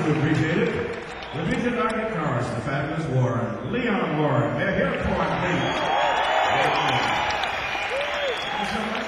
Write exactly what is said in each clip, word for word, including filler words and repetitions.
to appreciate it. The music our guitarist, the fabulous Warren, Leon Warren. They're here for it, please. Thank you so much.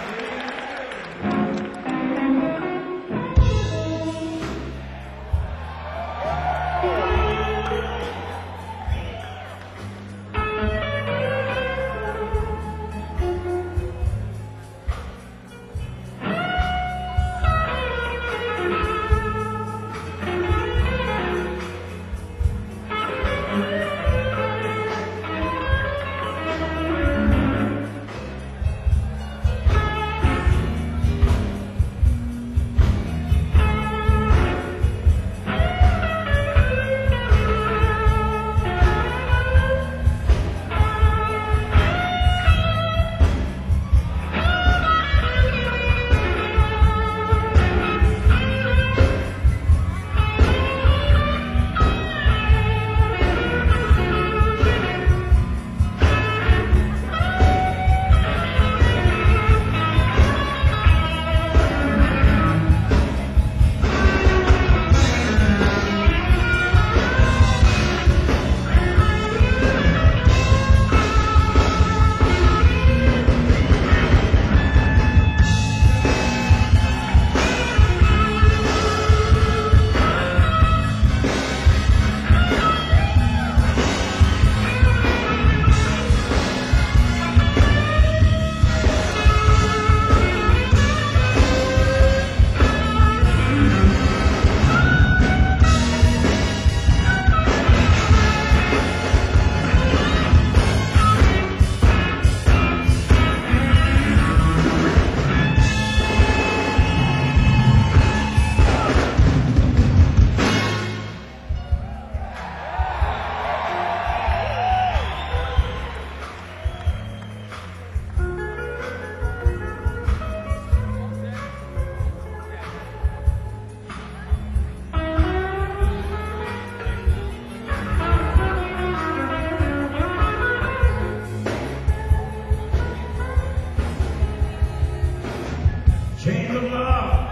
Chains of love,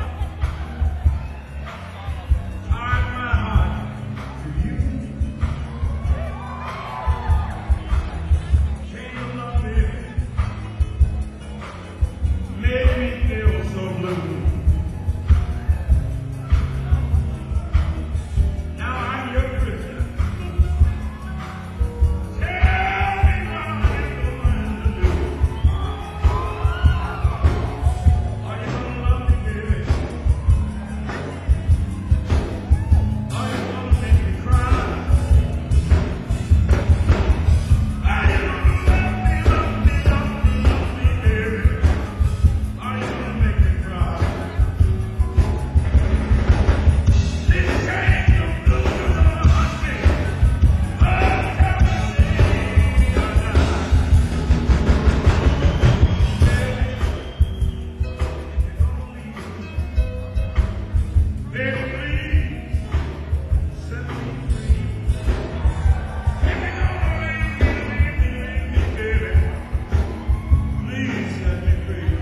tied my heart to you. Chains of love, baby, made me feel so blue. Now I'm your prisoner. Tell me what I'm going to do. Are you gonna love me, baby? Are you gonna make me cry? Are you gonna love me, love me, love me, love me, baby? Are you gonna make me cry? This chain of blues gonna hunt me. Oh, tell me, baby, please set me free. If you're gonna leave me, leave me, leave me, baby, please set me free.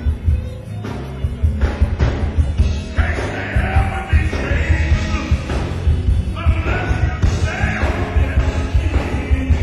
Can't stay out with these chains loose unless you stay on me.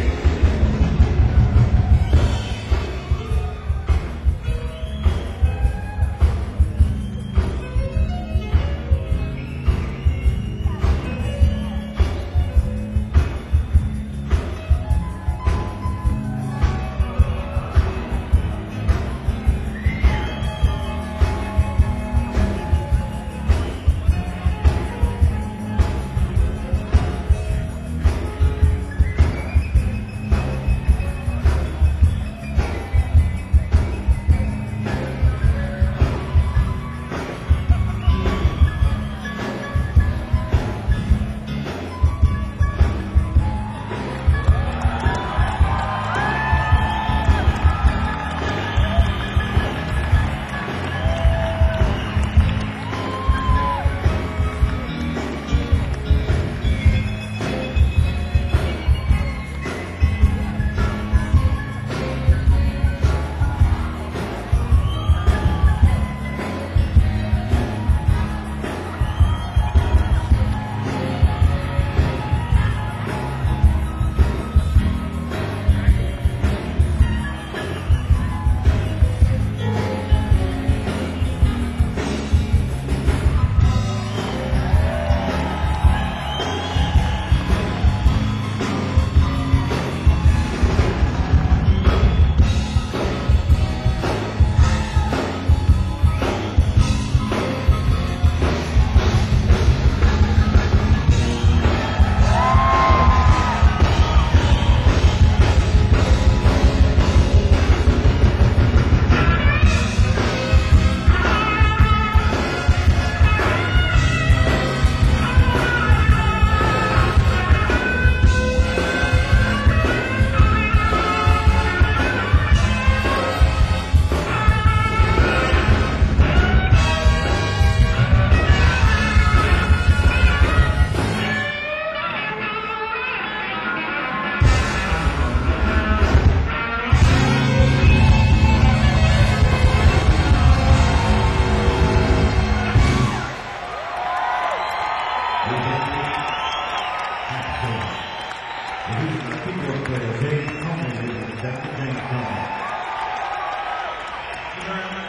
Doctor James Thomas. Thank you very much.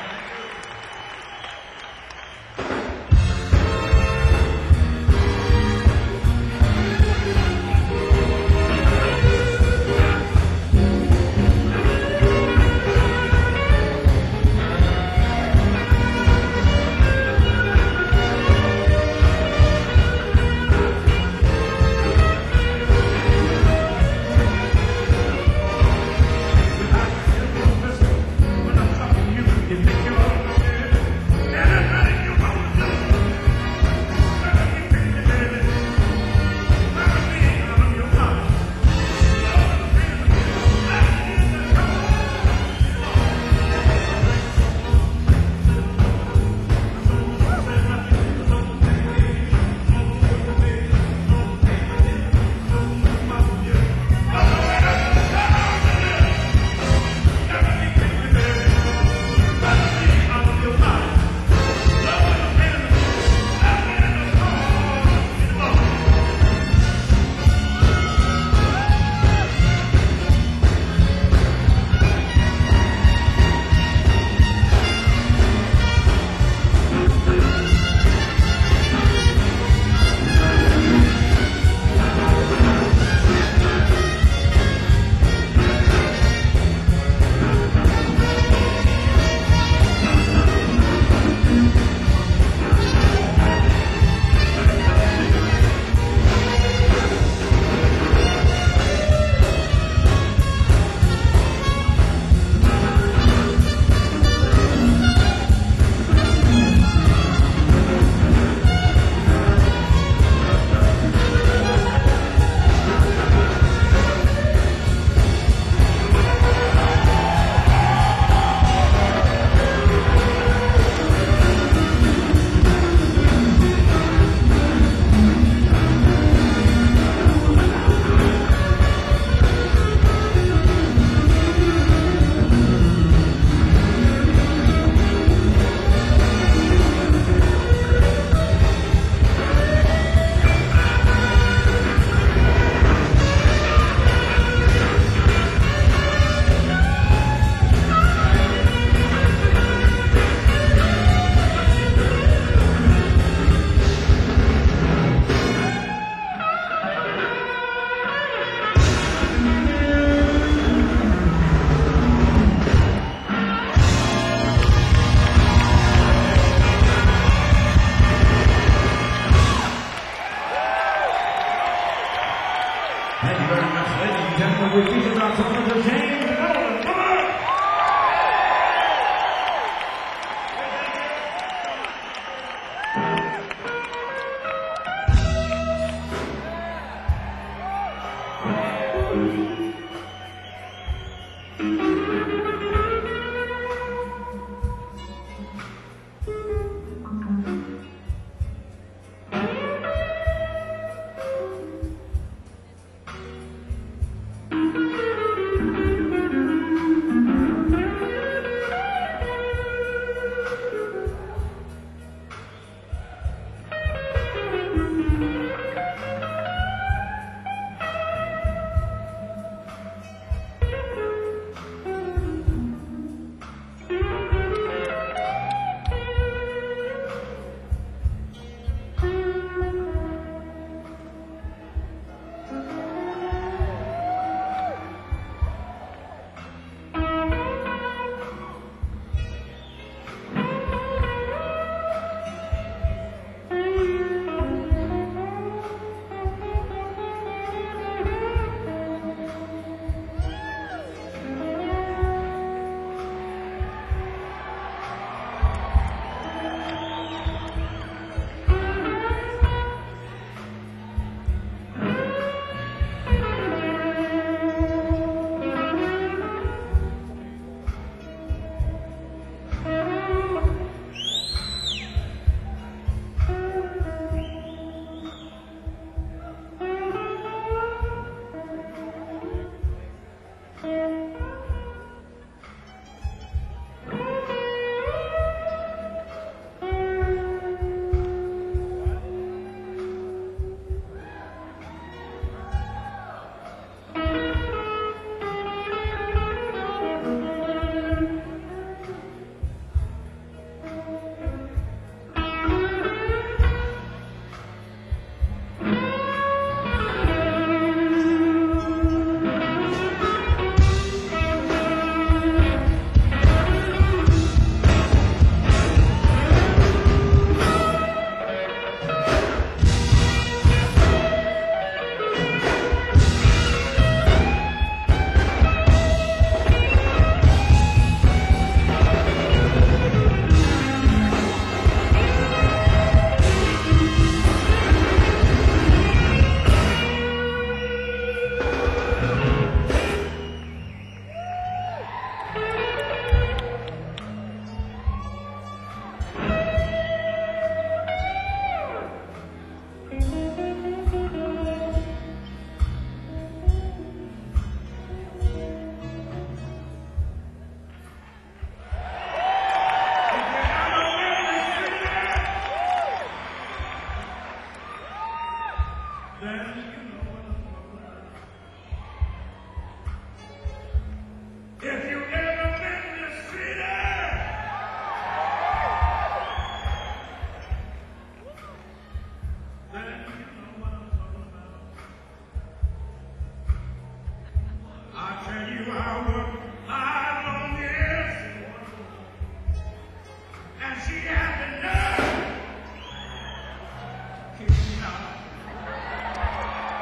Thank you very much, ladies and gentlemen. We feature Doctor James Nolan. Come on! Thank you. then you know what I'm talking about. If you ever been in the city, then you know what I'm talking about. I tell you, I worked hard on this, and she had the nerve to kick me out.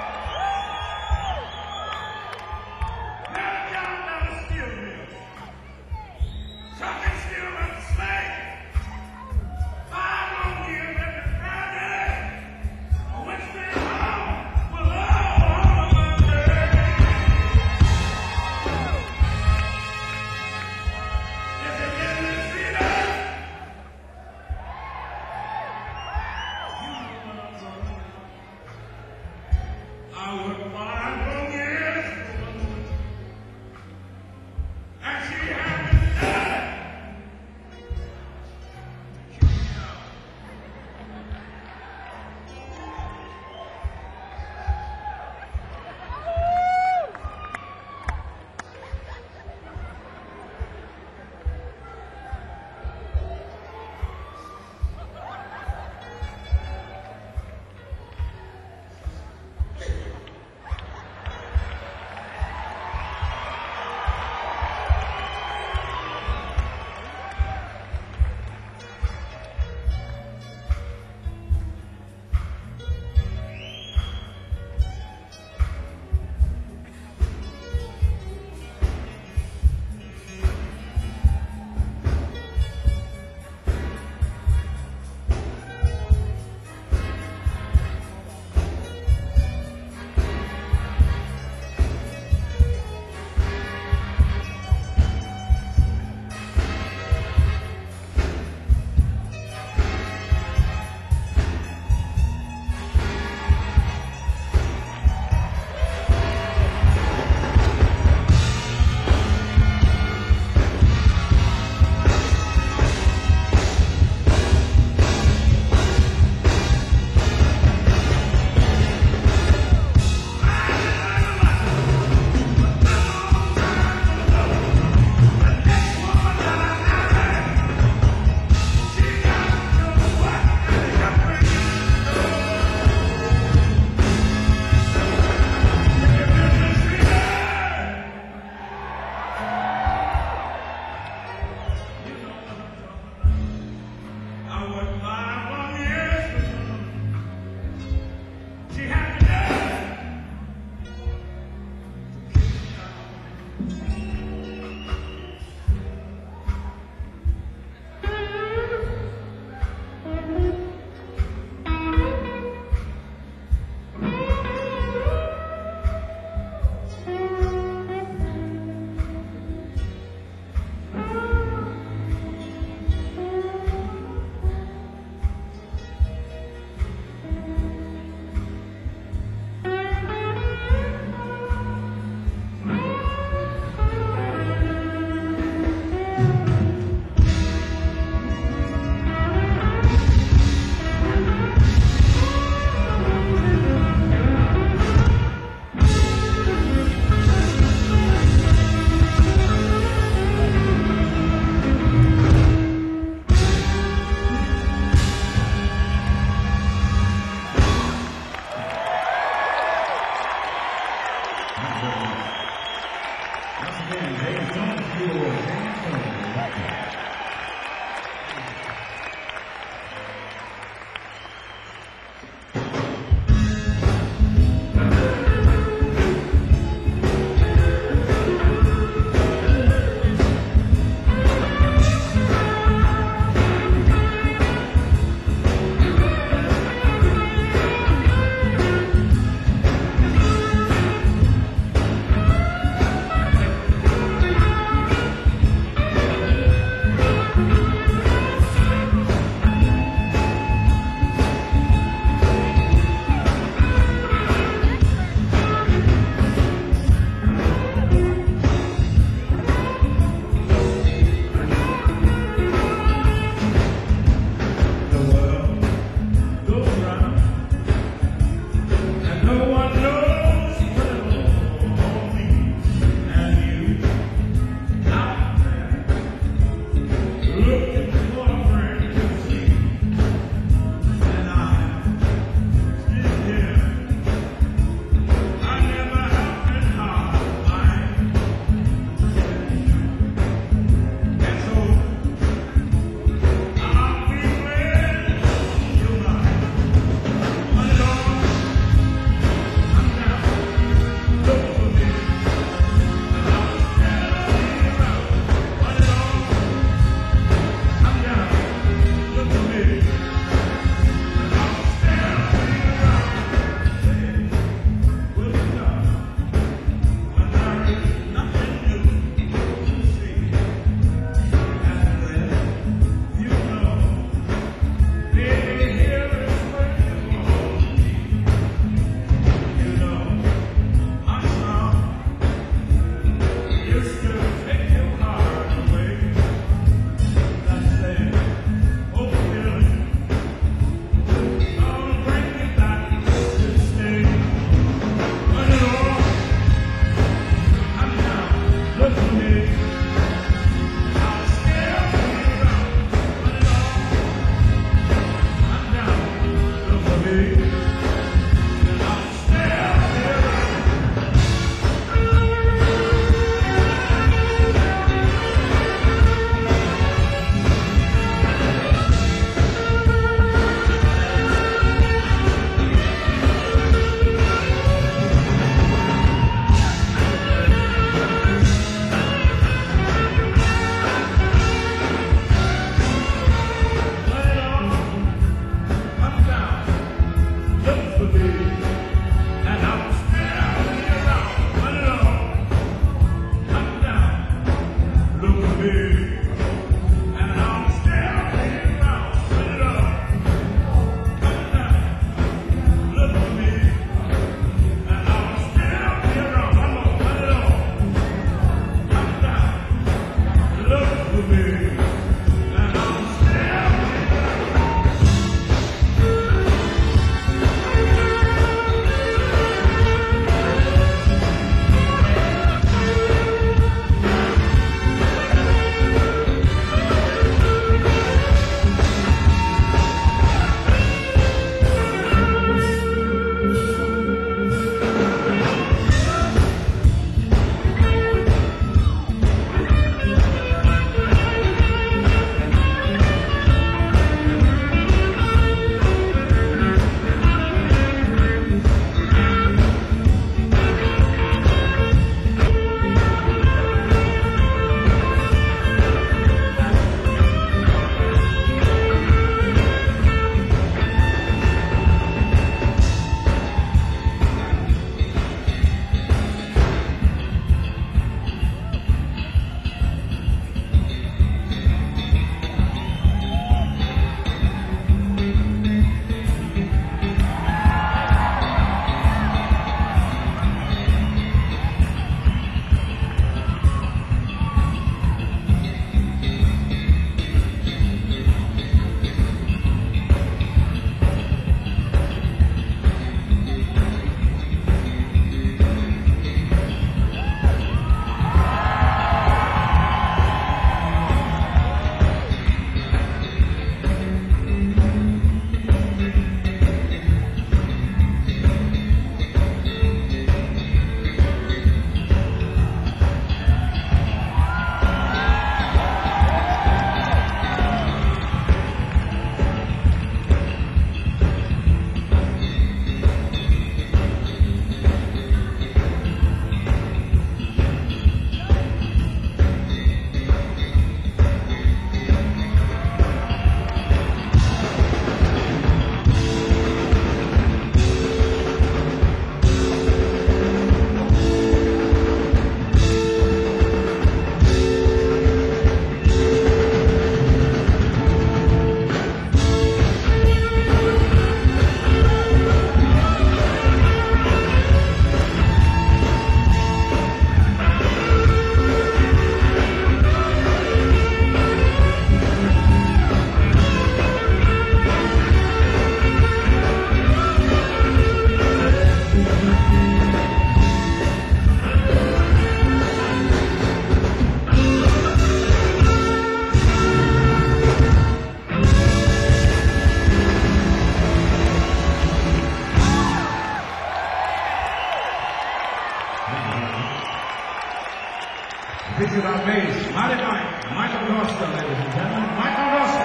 Featured on bass, Mighty Mike, Michael Rosta, ladies and gentlemen, Michael Rosta.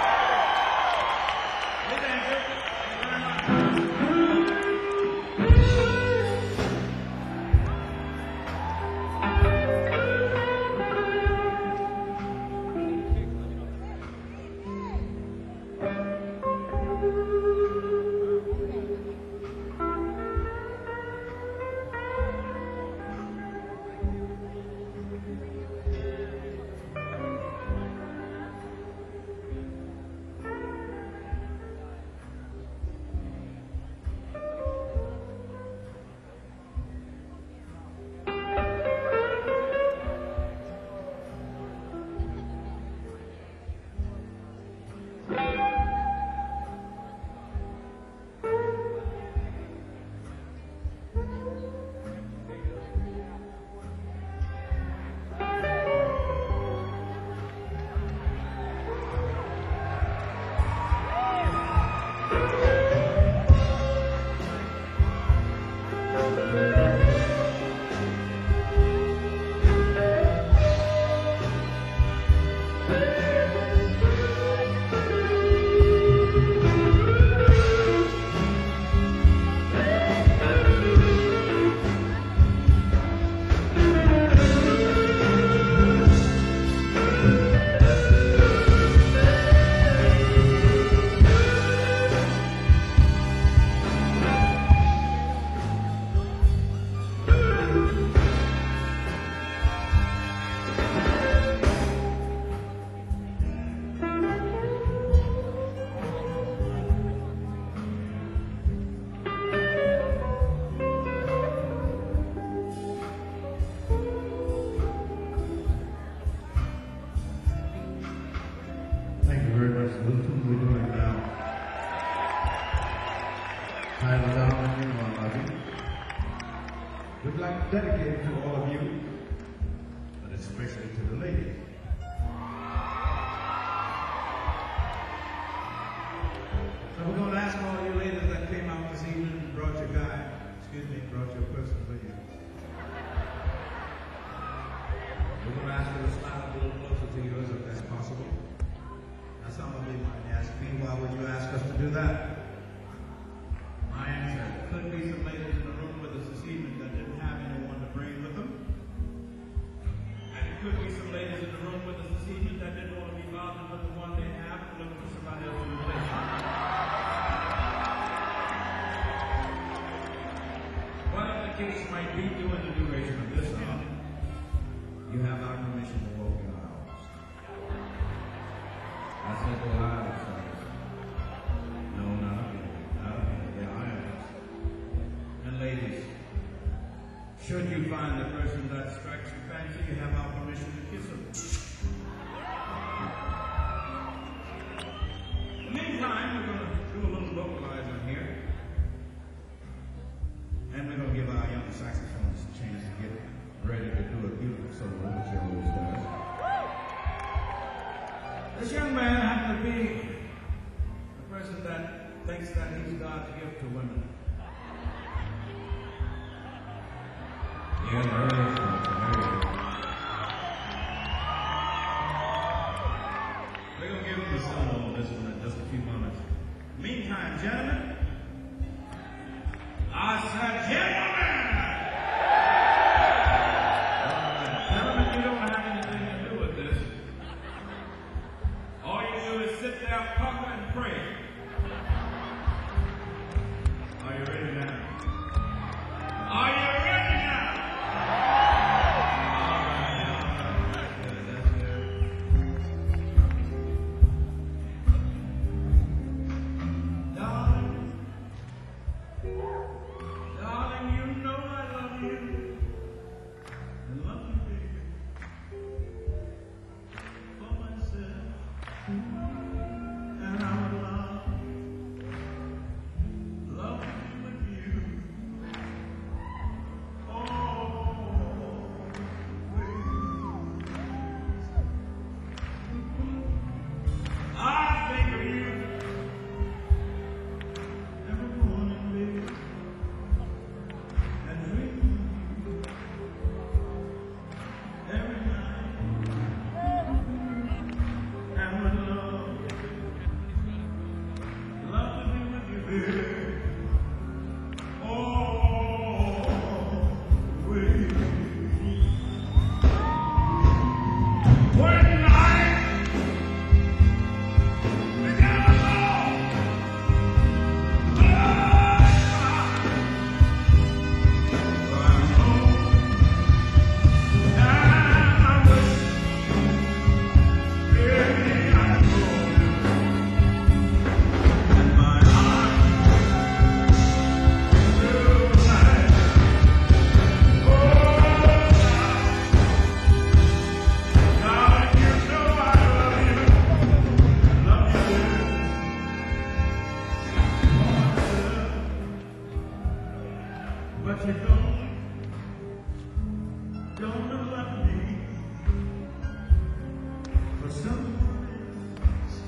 Hey, thank you. Thank you very much. Title down, you know I love you. We'd like to dedicate it to all of you, but especially to the ladies. So we're going to ask all you ladies that came out this evening and brought your guy, excuse me, brought your person with you. We're going to ask you to slide a little closer to yours if that's possible. Now some of you might ask me, why would you ask us to do that? My answer, could be some ladies in the room with us this evening that didn't have anyone to bring with them. And it could be some ladies in the room with us this evening that didn't want to be bothered with the one they have and looking for somebody else to replace them. Whatever the case might be, during the duration of this song, you have our permission to walk in our house. I said the loud song. No, not again. Not again. Yeah, I am. And ladies, should you find the person that strikes your fancy, you have our permission to kiss them. In the meantime, we're going to do a little vocalizing here. And we're going to give our young saxophonist a chance to get ready to do a beautiful solo, which he always does. This young man happened to be a person that thinks that he's God's gift to women. Yeah, there it is. There it is. We're going to give him a solo on this one in just a few moments. Meantime, gentlemen, I said, gentlemen! Gentlemen, you don't have anything to do with this. All you do is sit there, pucker, and pray. Are you ready now? Are you ready now? All right, all right. That's good, that's good. Darling, darling, you know I love you. I love you, baby. For myself. And I would love, love to be with you. I think of you every morning, baby, and dream of you every night, and would love, love to be with you, baby. When night began to fall, I'm home, and I wish, baby, I told you, and my heart will lie. Darling, you know I love you, love you, but you don't, don't love me for someone else.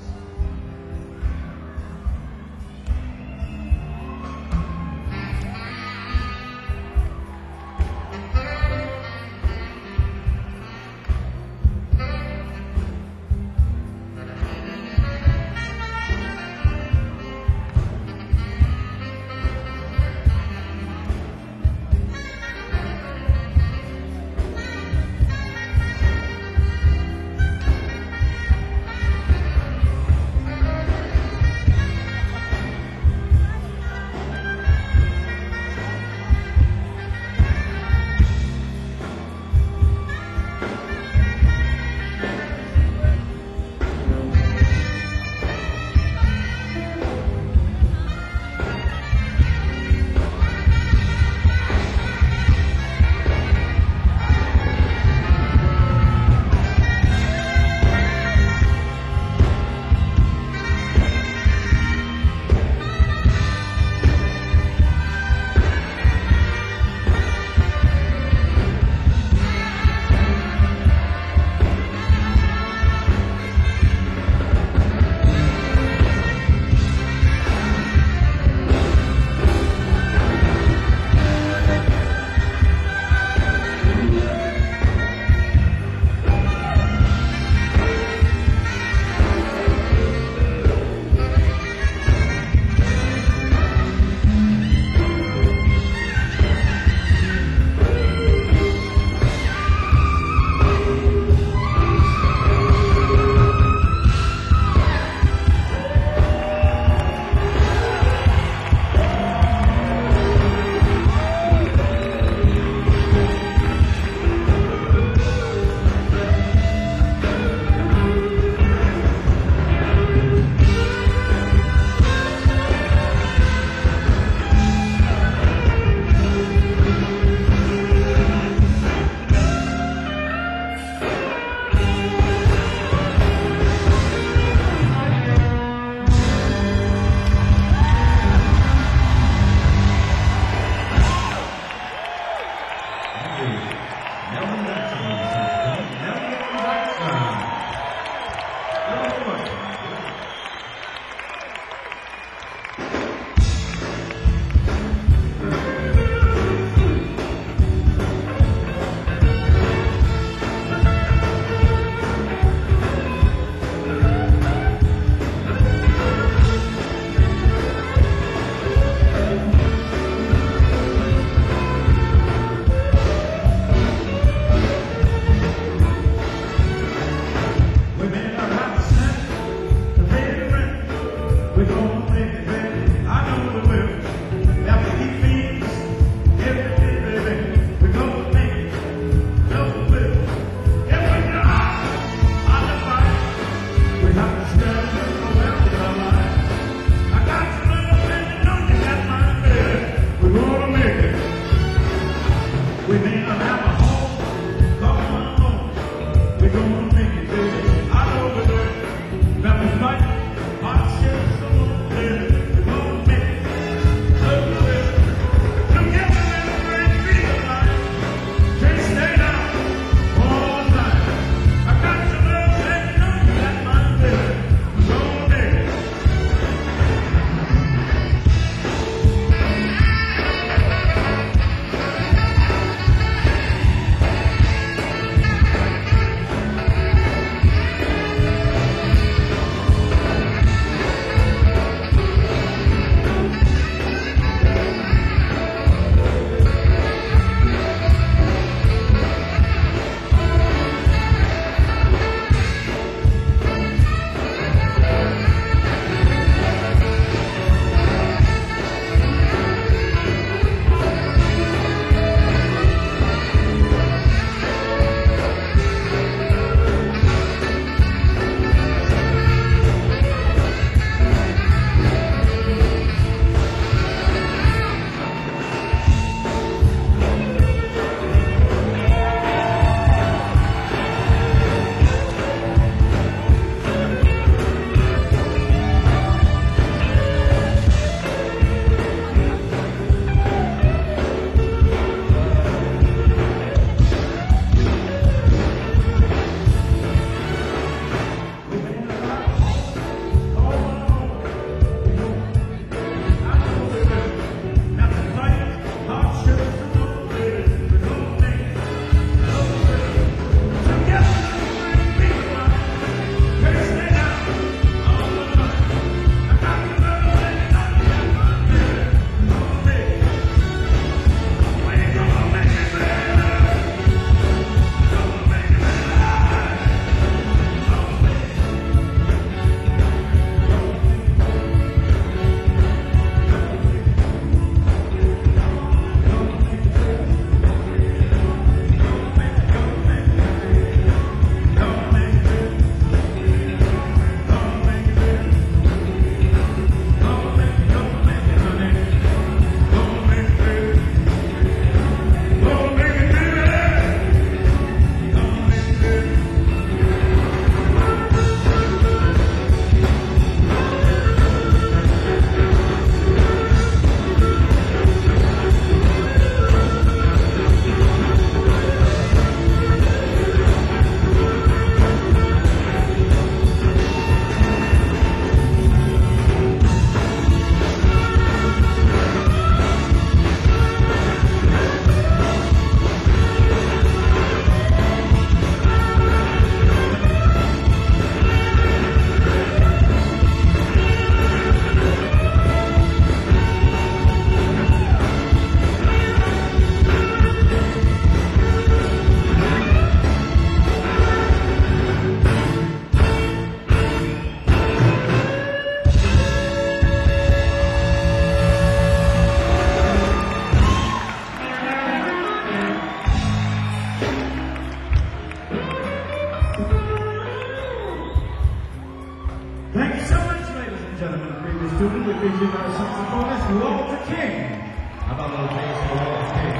How about a little bass for Walter Page?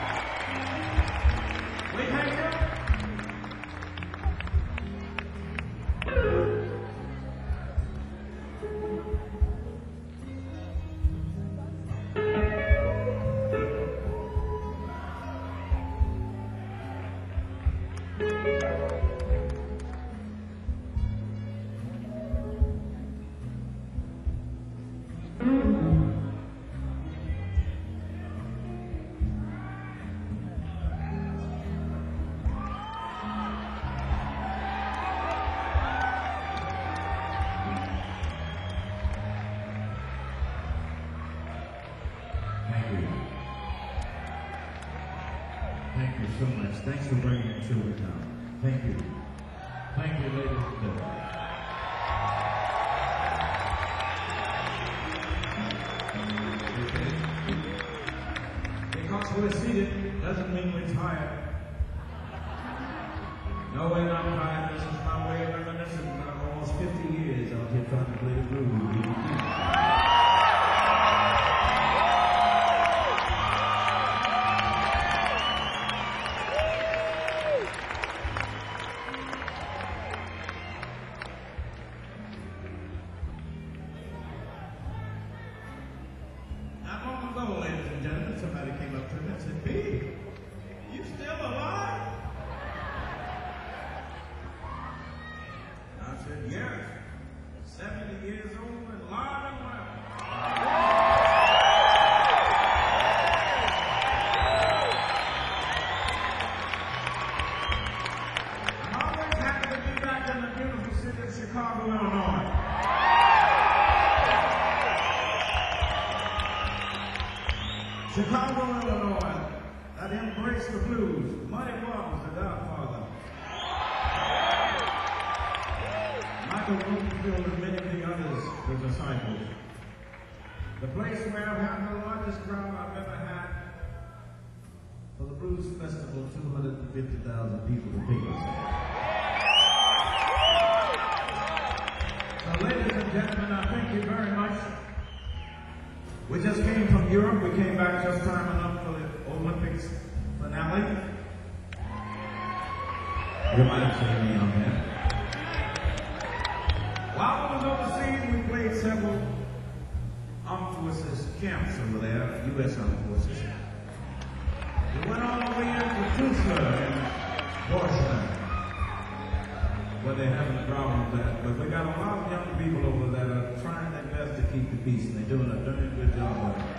Wait, hang on. Thank you. Thank you so much. Thanks for bringing the children down. Thank you. Thank you, ladies and gentlemen. Because we're seated doesn't mean we're tired. No, we're not tired. This is my way of reminiscing. For almost fifty years out here trying to play the blues. Not long ago, ladies and gentlemen, somebody came up to me and said, "B, you still alive?" I said, "Yes, seventy years old and alive and well." I'm always happy to be back in the beautiful city of Chicago, Illinois. Chicago, Illinois, that embraced the blues. Muddy Waters, the godfather. Michael Bloomfield and many of the others, the disciples. The place where I've had the largest crowd I've ever had for the Blues Festival, two hundred fifty thousand people to take us. So ladies and gentlemen, I thank you very much. We just came from Europe. We came back just time enough for the Olympics finale. You might have seen me on there. While I was overseas, we played several armed forces camps over there, U S Armed Forces. We went all the way into Tulsa and Washington, where they're having a problem with that. But we got a lot of young people over there that are trying their best to keep the peace, and they're doing a darn good job of it.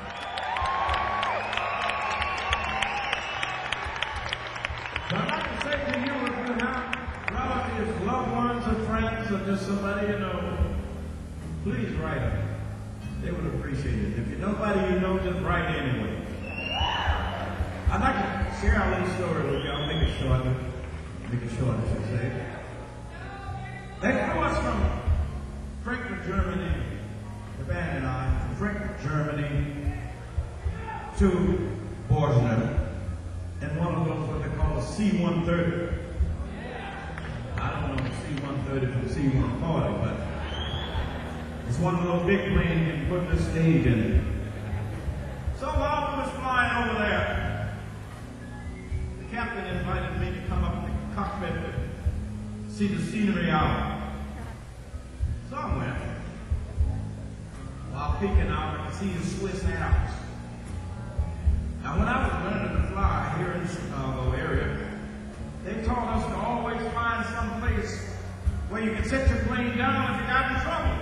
So I'd like to say to you, if you have relatives, loved ones, or friends, or just somebody you know, please write them. They would appreciate it. If you're nobody you know, just write anyway. I'd like to share a little story with you. I'll make it short. Make it short, I should say. They flew us from Frankfurt, Germany, the band and I, from Frankfurt, Germany to Borsner, and one of those what they call a C one thirty. I don't know C one thirty from C one forty, but it's one of those big planes you can put the stage in it. So while we was flying over there, the captain invited me to come up to the cockpit and see the scenery out. So I went. While peeking out, I could see the Swiss Alps. Now, when I was learning to fly here in the Chicago area, they taught us to always find some place where you can set your plane down if you got in trouble.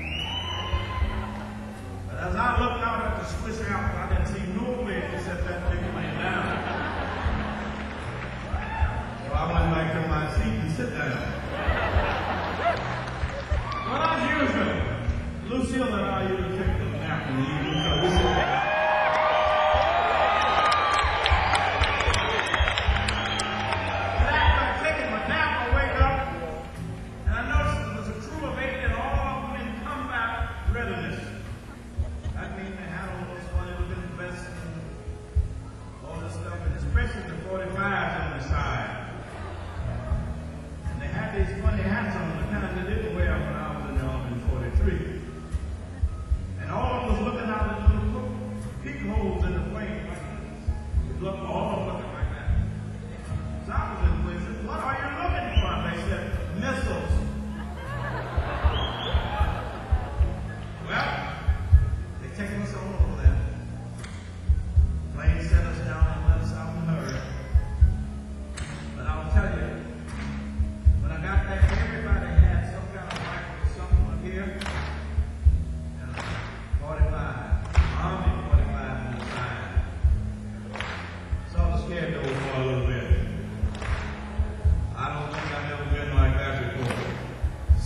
But as I looked out at the Swiss Alps, I didn't see no way to set that big plane down. So I went back to my seat and sit down. Well, as usual, Lucille and I usually take a nap in the evening, so we sit down.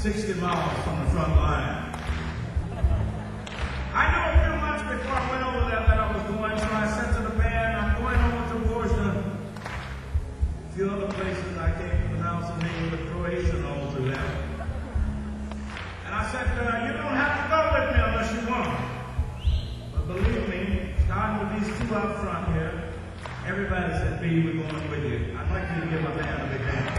sixty miles from the front line. I knew a few months before I went over there that I was going, so I said to the band, I'm going over to Bosnia. A few other places I can't pronounce the name of the Croatian over there. And I said, uh, you don't have to go with me unless you want. But believe me, starting with these two up front here, everybody said, B, we're going with you. I'd like you to give my band a big hand.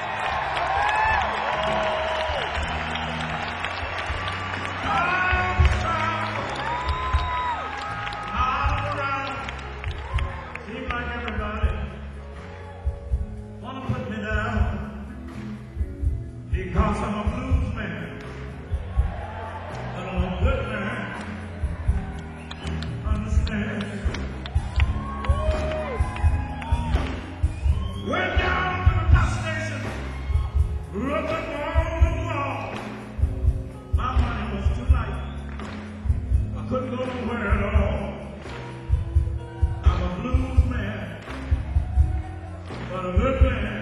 Because I'm a blues man, but I'm a good man, understand? Went down to the bus station, looking on the wall. My money was too light, I couldn't go nowhere at all. I'm a blues man, but a good man.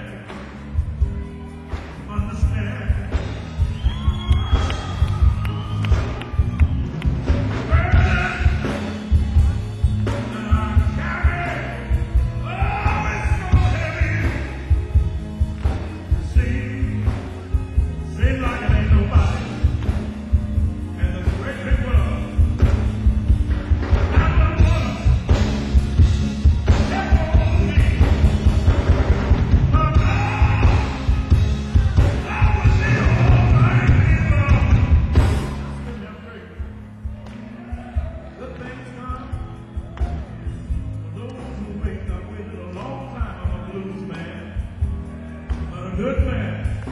Good man,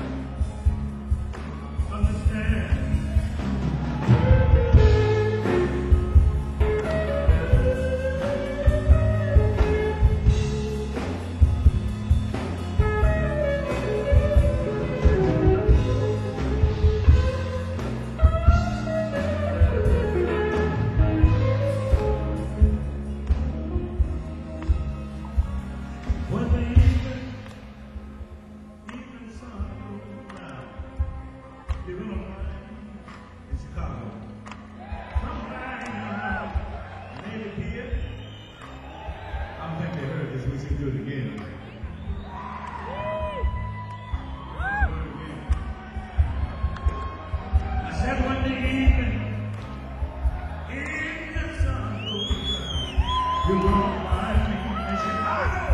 understand. When the evening, evening sun goes down, you're gonna find in Chicago. Sometimes, maybe here. I don't think they heard this. We should do it again. I said when the evening, evening sun goes down, you're gonna find me in Chicago.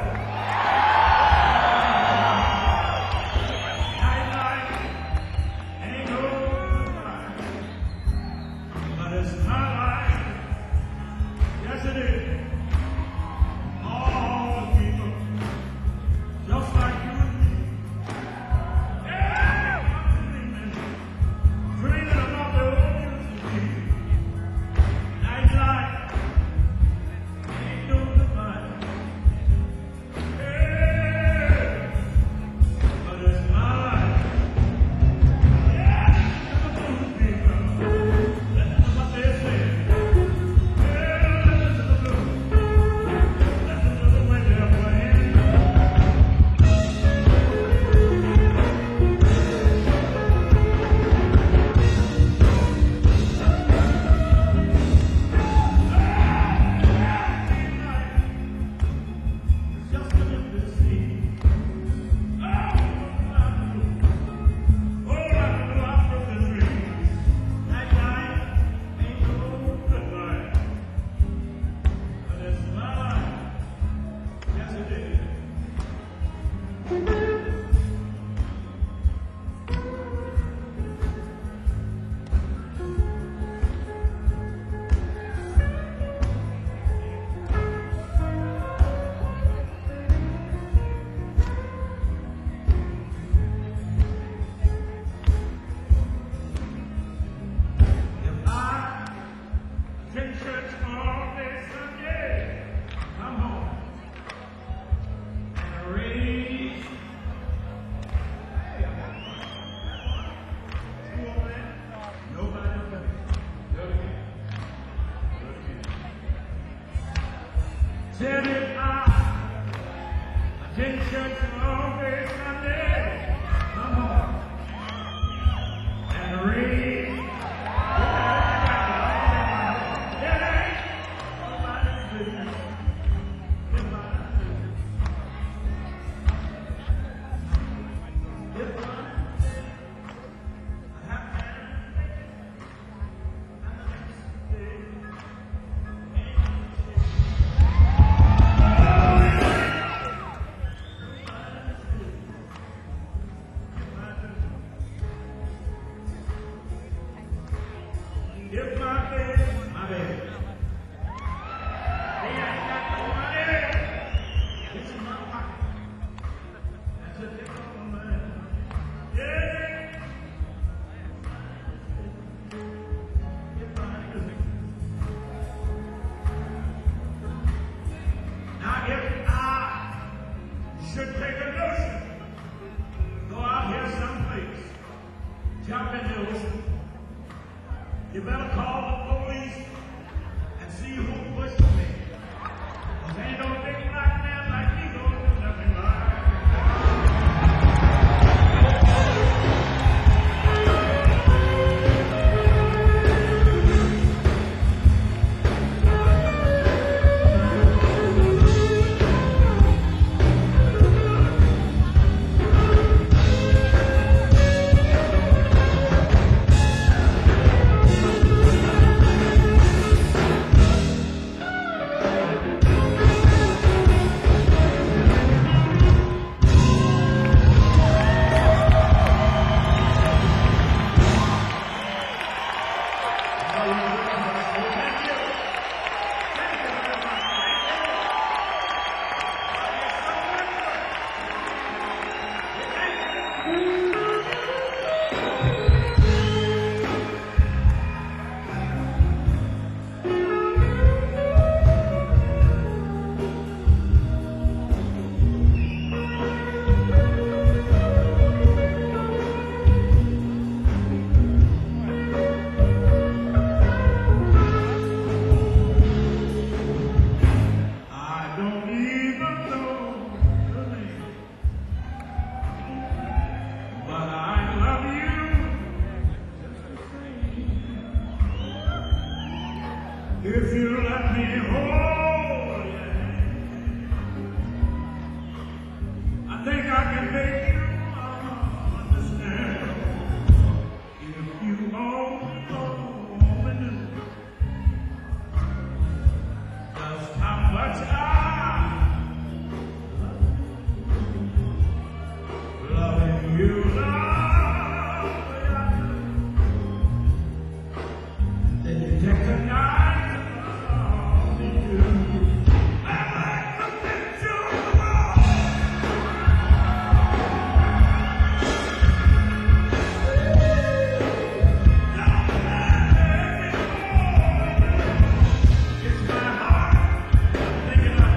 Said if I attend church all day Sunday, come on, Marie. It ain't nobody's business. It's my It's my I have to If my bed, my bed. He ain't got no money. This is my pocket. That's a different man. Yeah. If I do. Now, if I should take a notion, go out here someplace, jump in the ocean, you better call the police and see who pushed me. Cause ain't no big black man like me gonna do nothing like I don't even know your name, but I love you just the same. If you let me hold your hand, I think I can make you understand. If you only knew just how much I love you, love you. Then you take the night to you. I'm like the picture of the wall. It's my heart thinking of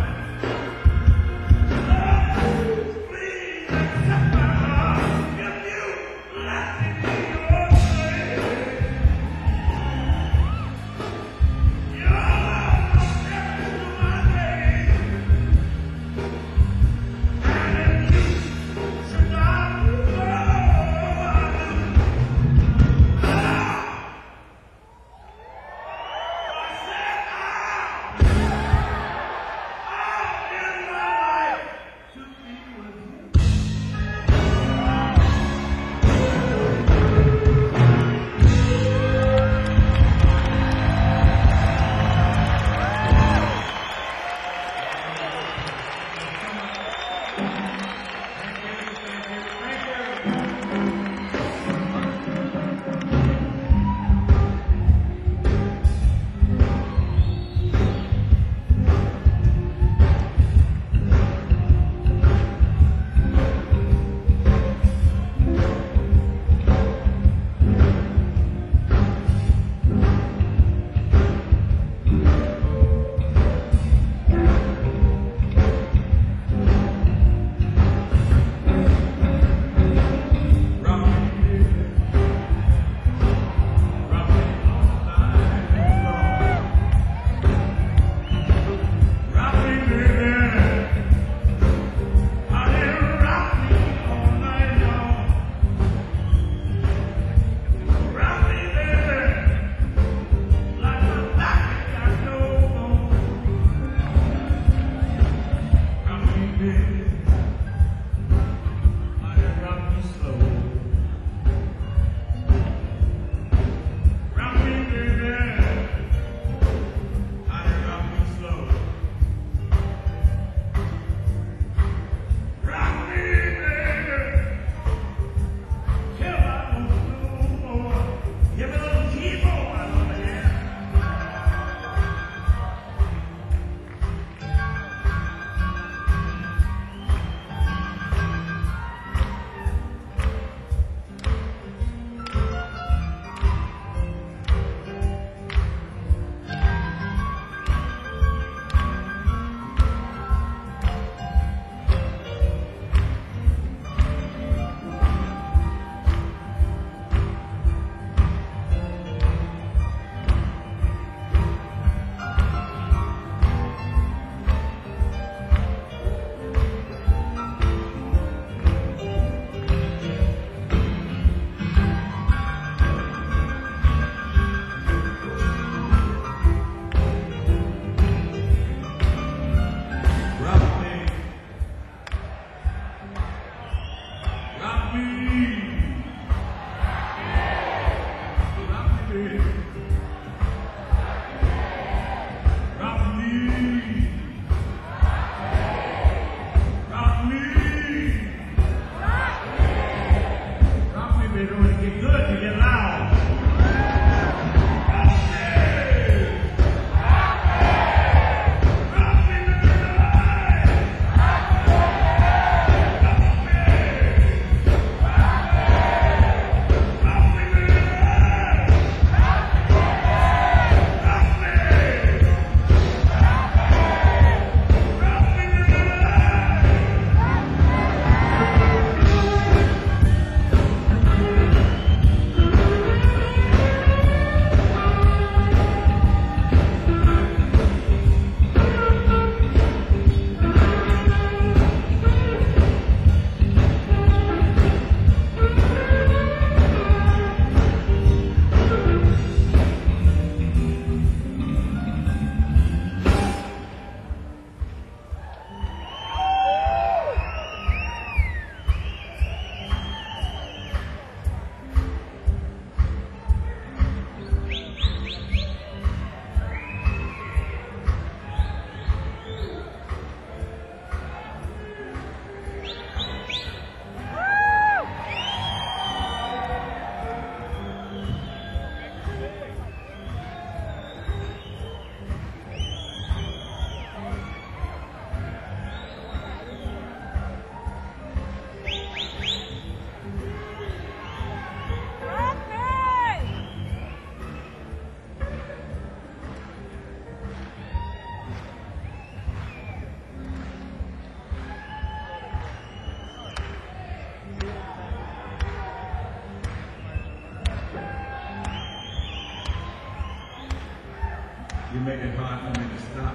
make it hard for me to stop.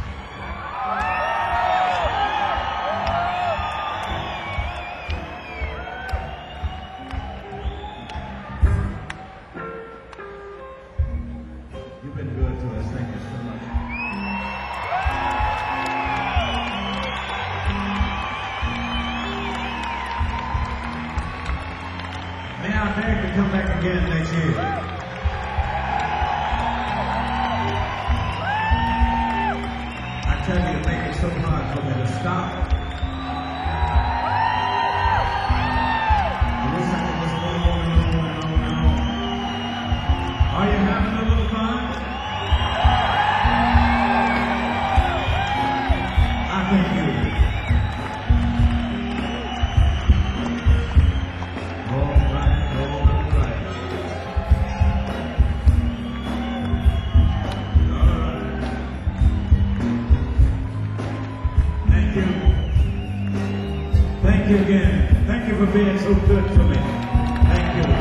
You've been good to us. Thank you so much. May I beg to come back again next year? I tell you, it makes it so hard for me to stop. I wish I could just go on and on and on and on. Are you having a little fun? I thank you. All right, all right. All right. Thank you. Thank you again. Thank you for being so good to me. Thank you.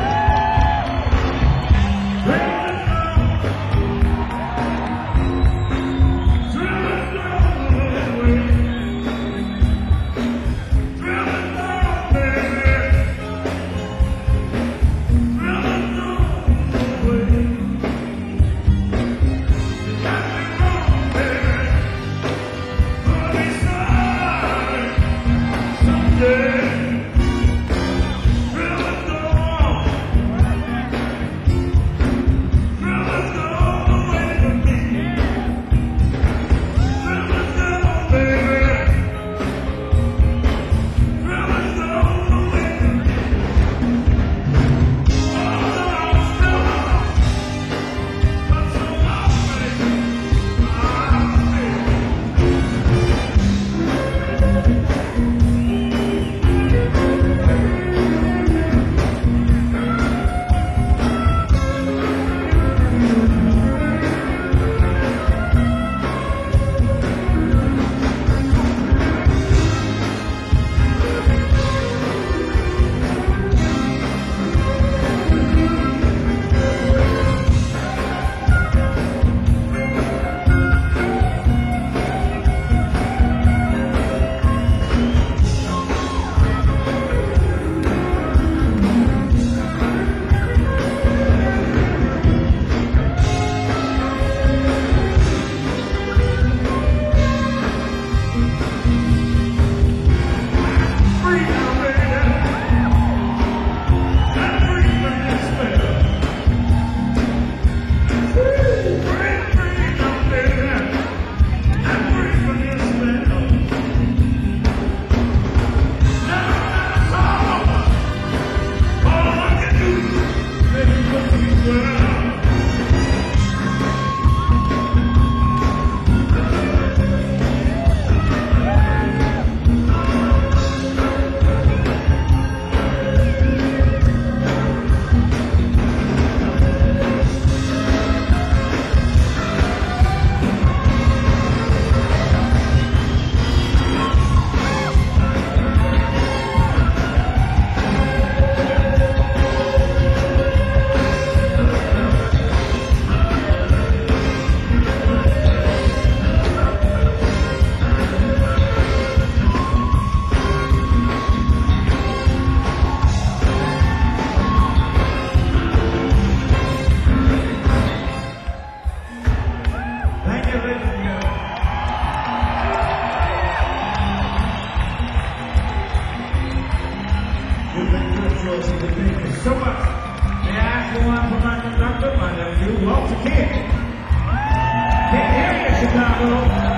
Thank you so much. May I ask you one for my conductor, my nephew, Walter King. Can't hear you, Chicago.